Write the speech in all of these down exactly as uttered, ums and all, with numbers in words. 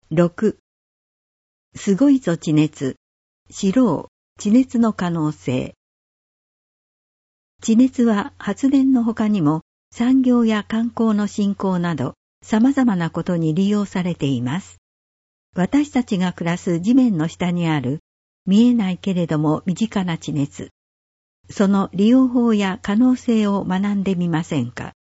ろく、すごいぞ地熱、知ろう、地熱の可能性。地熱は発電の他にも産業や観光の振興など様々なことに利用されています。私たちが暮らす地面の下にある見えないけれども身近な地熱。その利用法や可能性を学んでみませんか。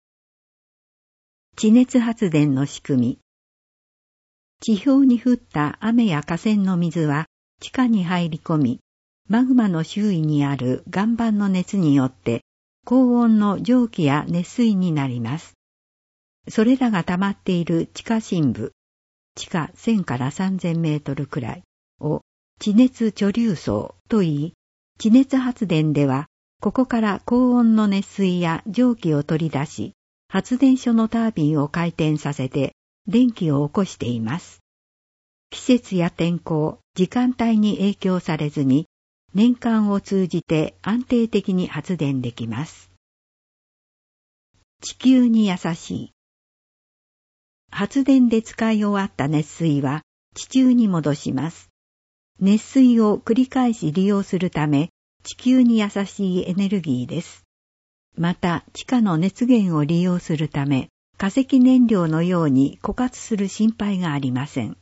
地熱発電の仕組み。地表に降った雨や河川の水は地下に入り込み、マグマの周囲にある岩盤の熱によって高温の蒸気や熱水になります。それらが溜まっている地下深部、地下せんからさんぜんメートルくらいを地熱貯留層といい、地熱発電ではここから高温の熱水や蒸気を取り出し、発電所のタービンを回転させて電気を起こしています。季節や天候、時間帯に影響されずに、年間を通じて安定的に発電できます。地球に優しい。発電で使い終わった熱水は地中に戻します。熱水を繰り返し利用するため、地球に優しいエネルギーです。また、地下の熱源を利用するため、化石燃料のように枯渇する心配がありません。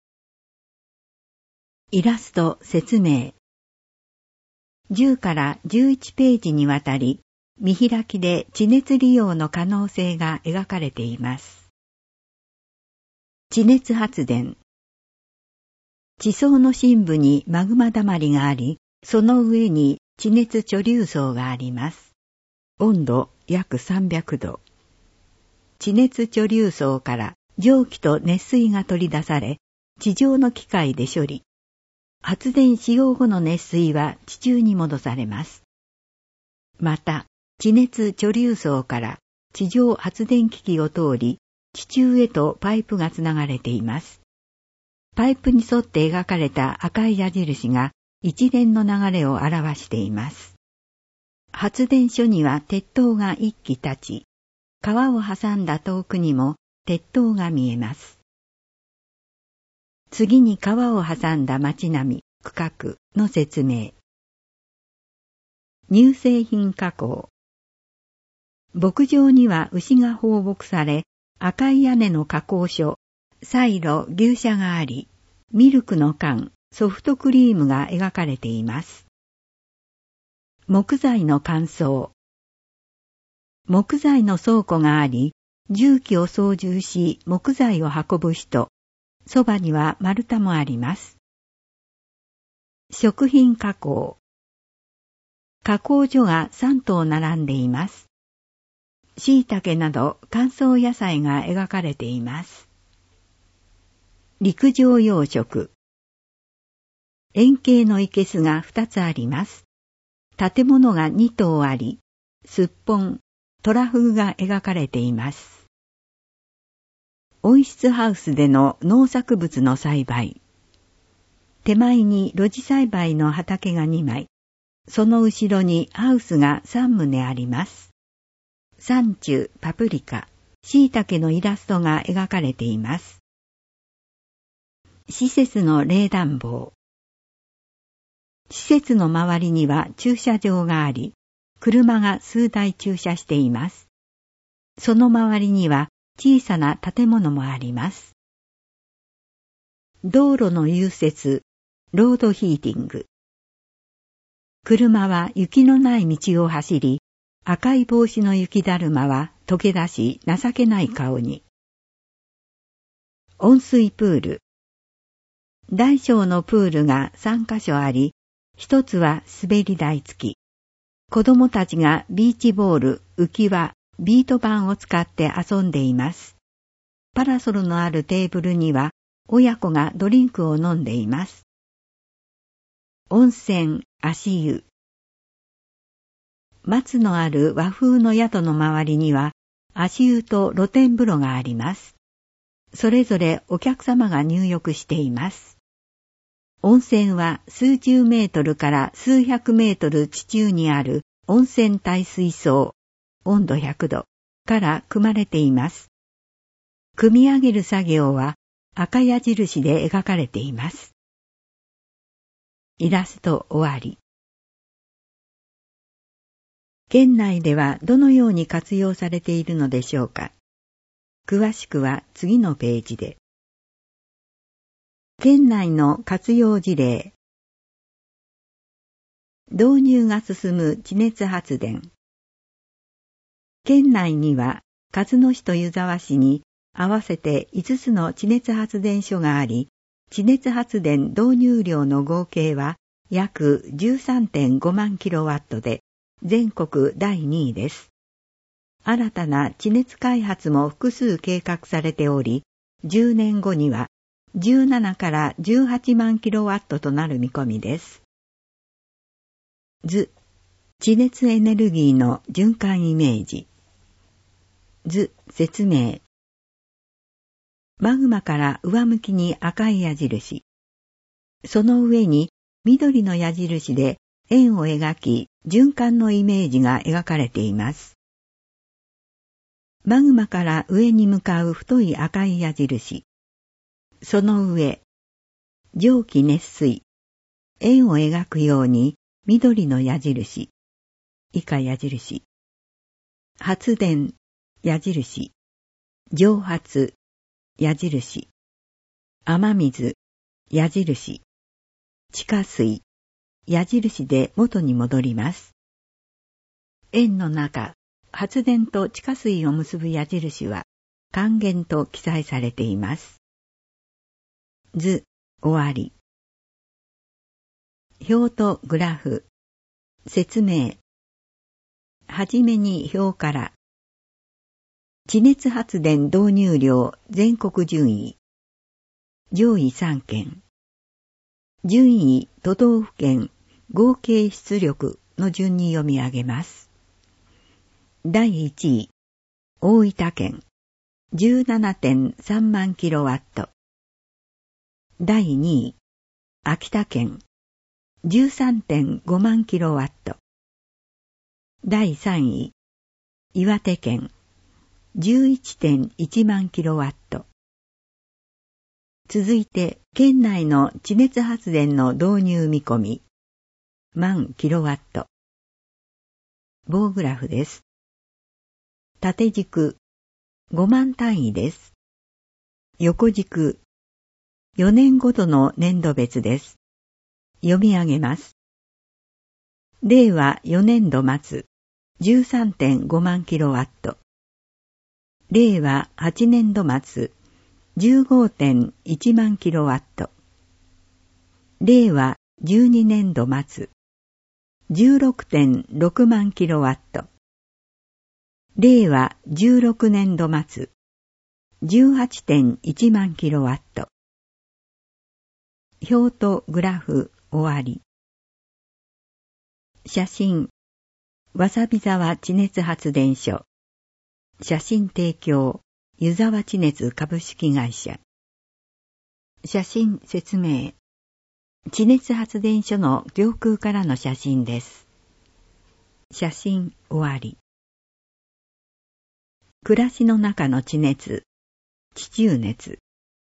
イラスト説明。じゅうからじゅういちページにわたり、見開きで地熱利用の可能性が描かれています。地熱発電。地層の深部にマグマだまりがあり、その上に地熱貯留層があります。温度約さんびゃくど。地熱貯留層から蒸気と熱水が取り出され、地上の機械で処理。発電使用後の熱水は地中に戻されます。また、地熱貯留層から地上発電機器を通り、地中へとパイプがつながれています。パイプに沿って描かれた赤い矢印が一連の流れを表しています。発電所には鉄塔が一基立ち、川を挟んだ遠くにも鉄塔が見えます。次に川を挟んだ町並み、区画の説明。乳製品加工。牧場には牛が放牧され、赤い屋根の加工所、サイロ、牛舎があり、ミルクの缶、ソフトクリームが描かれています。木材の乾燥。木材の倉庫があり、重機を操縦し木材を運ぶ人、そばには丸太もあります。食品加工。加工所がさん棟並んでいます。椎茸など乾燥野菜が描かれています。陸上養殖。円形の生けすがふたつあります。建物がに棟あり、すっぽん、トラフグが描かれています。温室ハウスでの農作物の栽培。手前に露地栽培の畑がにまい、その後ろにハウスがさん棟あります。サンチュ、パプリカ、椎茸のイラストが描かれています。施設の冷暖房。施設の周りには駐車場があり、車が数台駐車しています。その周りには小さな建物もあります。道路の融雪、ロードヒーティング。車は雪のない道を走り、赤い帽子の雪だるまは溶け出し情けない顔に。温水プール。大小のプールがさんかしょあり、一つは滑り台付き。子供たちがビーチボール、浮き輪、ビート板を使って遊んでいます。パラソルのあるテーブルには親子がドリンクを飲んでいます。温泉、足湯。松のある和風の宿の周りには足湯と露天風呂があります。それぞれお客様が入浴しています。温泉は数十メートルから数百メートル地中にある温泉耐水槽、温度ひゃくどから組まれています。組み上げる作業は赤矢印で描かれています。イラスト終わり。県内ではどのように活用されているのでしょうか。詳しくは次のページで。県内の活用事例。導入が進む地熱発電。県内には鹿角市と湯沢市に合わせていつつの地熱発電所があり、地熱発電導入量の合計は約 じゅうさんてんごまんキロワットで全国だいにいです。新たな地熱開発も複数計画されており、じゅうねんごにはじゅうななからじゅうはちまんキロワットとなる見込みです。図、地熱エネルギーの循環イメージ。図、説明。マグマから上向きに赤い矢印。その上に緑の矢印で円を描き、循環のイメージが描かれています。マグマから上に向かう太い赤い矢印。その上、蒸気熱水。円を描くように緑の矢印。以下矢印。発電、矢印。蒸発、矢印。雨水、矢印。地下水、矢印で元に戻ります。円の中、発電と地下水を結ぶ矢印は還元と記載されています。図、終わり。表とグラフ。説明。はじめに表から。地熱発電導入量全国順位。上位さんけん。順位都道府県合計出力の順に読み上げます。だいいちい、大分県 じゅうななてんさんまんキロワット。だいにい、秋田県 じゅうさんてんごまんキロワット。だいさんい、岩手県 じゅういちてんいちまんキロワット。続いて、県内の地熱発電の導入見込み。万キロワット。棒グラフです。縦軸、ごまん単位です。横軸、よねんごとの年度別です。読み上げます。れいわよねんど末、じゅうさんてんごまんキロワット。れいわはちねんど末、じゅうごてんいちまんキロワット。れいわじゅうにねんど末、じゅうろくてんろくまんキロワット。れいわじゅうろくねんど末、じゅうはちてんいちまんキロワット。表とグラフ終わり。写真、わさび沢地熱発電所。写真提供、湯沢地熱株式会社。写真説明。地熱発電所の上空からの写真です。写真終わり。暮らしの中の地熱、地中熱。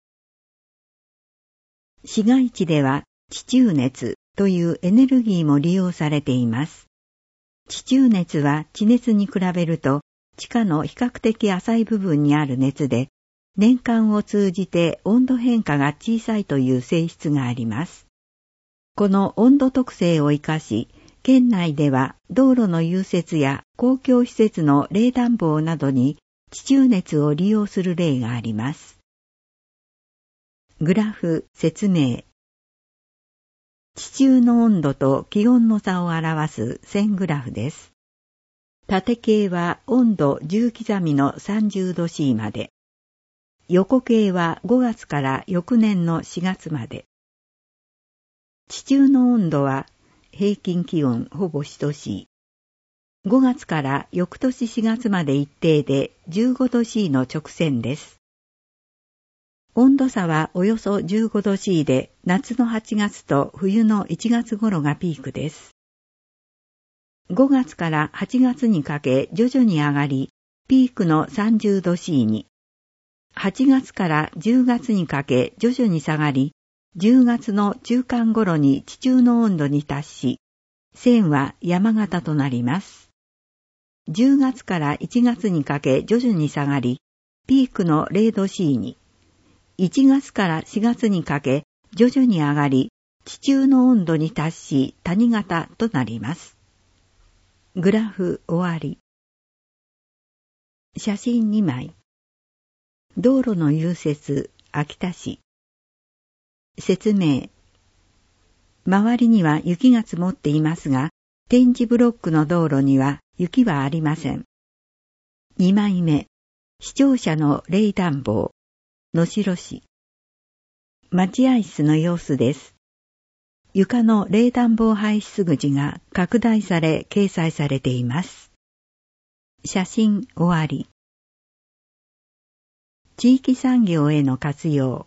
市街地では地中熱というエネルギーも利用されています。地中熱は地熱に比べると地下の比較的浅い部分にある熱で、年間を通じて温度変化が小さいという性質があります。この温度特性を生かし、県内では道路の融雪や公共施設の冷暖房などに地中熱を利用する例があります。グラフ説明。地中の温度と気温の差を表す線グラフです。縦径は温度じゅう刻みのさんじゅうど C まで。横径はごがつから翌年のしがつまで。地中の温度は平均気温ほぼ等しい。ごがつから翌年しがつまで一定でじゅうごど C の直線です。温度差はおよそじゅうごど C で夏のはちがつと冬のいちがつ頃がピークです。ごがつからはちがつにかけ徐々に上がり、ピークのさんじゅうど C に、 はちがつからじゅうがつにかけ徐々に下がり、じゅうがつの中間頃に地中の温度に達し、線は山形となります。じゅうがつからいちがつにかけ徐々に下がり、ピークのれいど C に、いちがつからしがつにかけ徐々に上がり、地中の温度に達し谷型となります。グラフ終わり。写真にまい。道路の融雪、秋田市。説明。周りには雪が積もっていますが、点字ブロックの道路には雪はありません。にまいめ。視聴者の冷暖房。能代市。待合室の様子です。床の冷暖房排出口が拡大され掲載されています。写真終わり。地域産業への活用。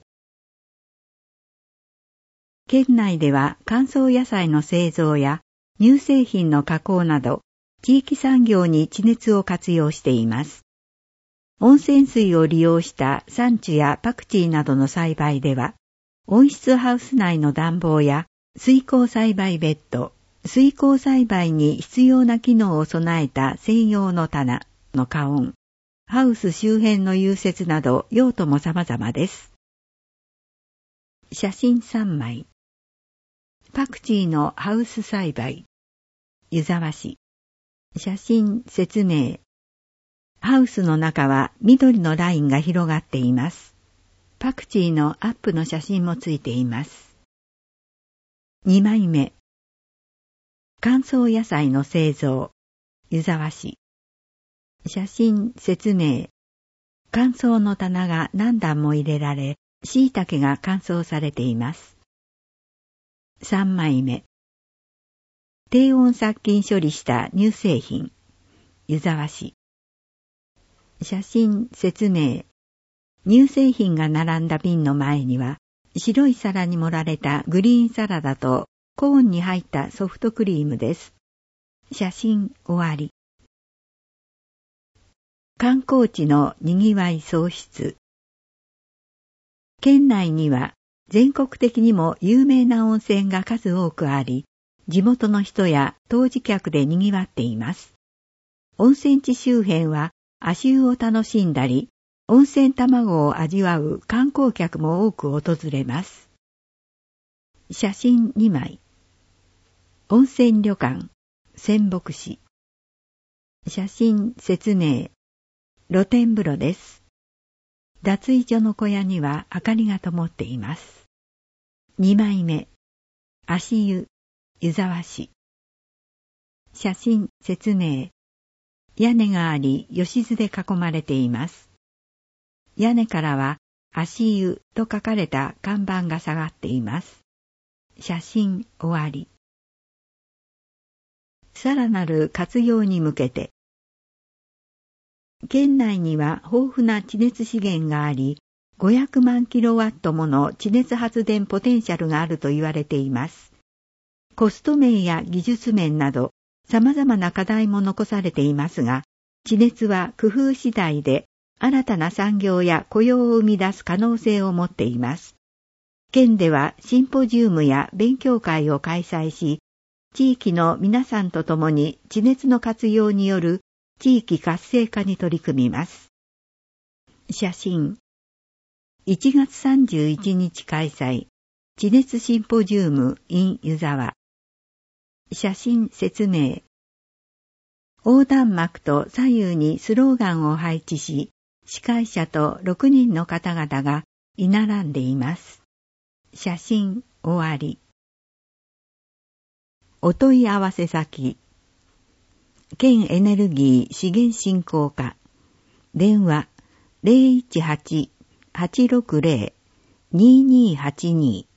県内では乾燥野菜の製造や乳製品の加工など地域産業に地熱を活用しています。温泉水を利用したサンチュやパクチーなどの栽培では、温室ハウス内の暖房や水耕栽培ベッド、水耕栽培に必要な機能を備えた専用の棚の加温、ハウス周辺の融雪など用途も様々です。写真さんまい。パクチーのハウス栽培。湯沢市。写真説明。ハウスの中は緑のラインが広がっています。パクチーのアップの写真もついています。にまいめ。乾燥野菜の製造。湯沢市。写真説明。乾燥の棚が何段も入れられ、椎茸が乾燥されています。さんまいめ。低温殺菌処理した乳製品。湯沢市。写真説明。乳製品が並んだ瓶の前には、白い皿に盛られたグリーンサラダとコーンに入ったソフトクリームです。写真終わり。観光地のにぎわい創出。県内には全国的にも有名な温泉が数多くあり、地元の人や湯治客でにぎわっています。温泉地周辺は足湯を楽しんだり、温泉卵を味わう観光客も多く訪れます。写真にまい。温泉旅館、仙北市。写真説明。露天風呂です。脱衣所の小屋には明かりが灯っています。にまいめ。足湯、湯沢市。写真説明。屋根があり、吉津で囲まれています。屋根からは足湯と書かれた看板が下がっています。写真終わり。さらなる活用に向けて、県内には豊富な地熱資源があり、ごひゃくまんキロワットもの地熱発電ポテンシャルがあると言われています。コスト面や技術面など様々な課題も残されていますが、地熱は工夫次第で新たな産業や雇用を生み出す可能性を持っています。県ではシンポジウムや勉強会を開催し、地域の皆さんと共に地熱の活用による地域活性化に取り組みます。写真。いちがつさんじゅういちにち開催、地熱シンポジウム in 湯沢。写真説明。横断幕と左右にスローガンを配置し、司会者とろくにんの方々が居並んでいます。写真終わり。お問い合わせ先。県エネルギー資源振興課。電話 ゼロいちはち はちろくゼロ にーにーはちにー